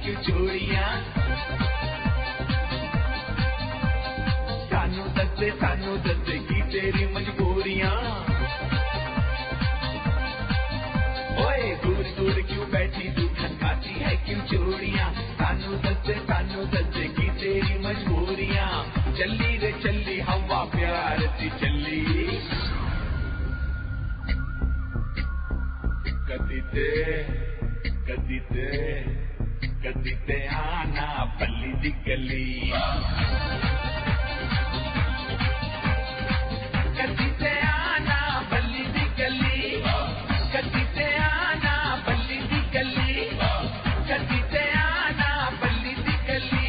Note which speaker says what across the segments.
Speaker 1: क्यों चोरियां, सानू दस्से की तेरी मजबूरियां। ओए दूर दूर क्यों बैठी तू खनकाती है क्यों चोरियां, सानू दस्से की तेरी मजबूरियां। चली रे चली हवा प्यार सी चली, कदी ते आना पल्ली दी गली, कदी ते आना पल्ली दी गली, कदी ते आना पल्ली दी गली, कदी ते आना पल्ली दी गली।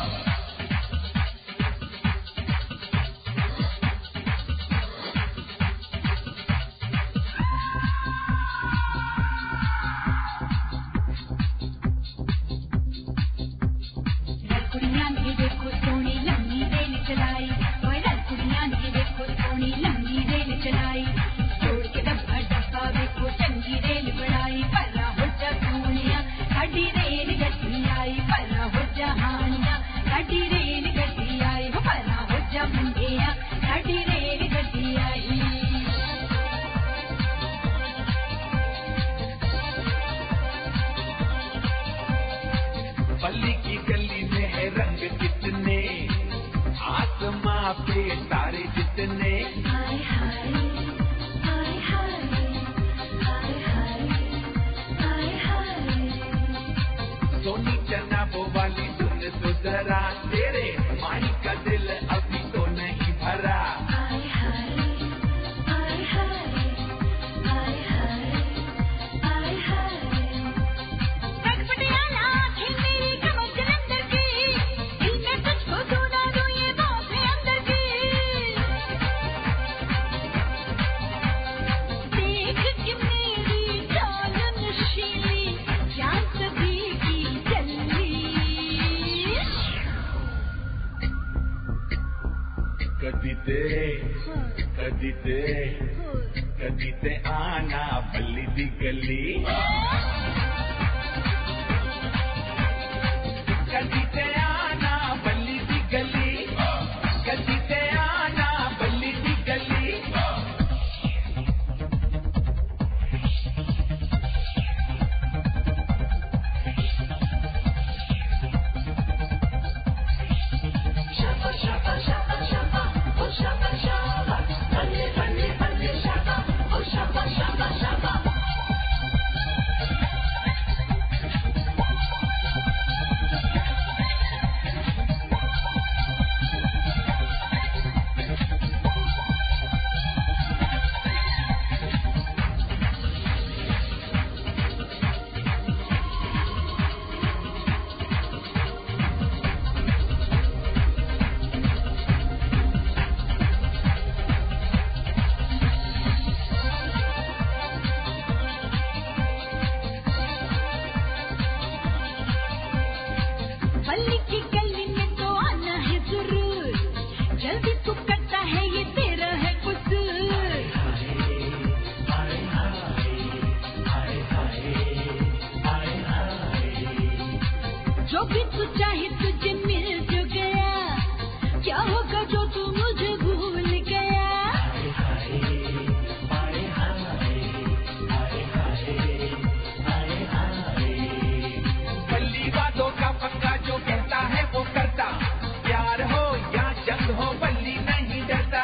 Speaker 1: पल्ली की गली में है रंग कितने, आसमां पे तारे जितने, हाय हाय हाय हाय हाय हाय हाय। सोनी चना वो वाली सुन तो जरा, तेरे माही का दिल अभी तो नहीं भरा, हाय हाय हाय हाय हाय हाय हाय हाय। कदी ते आना पल्ली दी गली, कदी ते आना पल्ली दी गली, कदी ते आना पल्ली दी गली। Shabba shabba shabba shabba, oh shabba shabba, palle palle palle shabba, oh shabba shabba shabba। जो भी तू चाहे तुझे मिल जो गया, क्या होगा जो तू मुझे भूल गया, पल्ली बातों का पक्का जो कहता है वो करता, प्यार हो या जंग हो पल्ली नहीं डरता,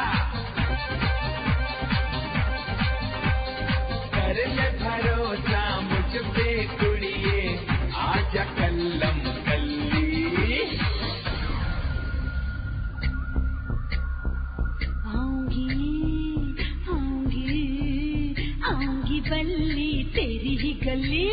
Speaker 1: कर ले भरोसा मुझ पे कुड़िए, आजा कल्लम कल्ली। आऊंगी बल्ली तेरी ही गली,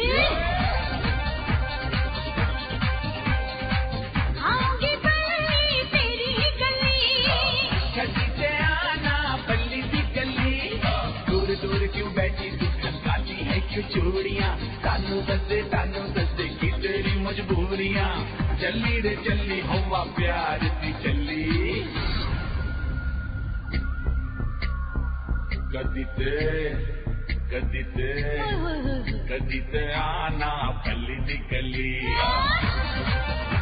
Speaker 1: आऊंगी बल्ली तेरी ही गली, कदी ते आना बल्ली दी गली। दूर दूर क्यों बैठी तू खनकाती है क्यों चूड़ियां, सानू दस्से की तेरी मजबूरियां। चली रे चली हवा प्यार सी चली, कदी कदी ते आना पल्ली दी गली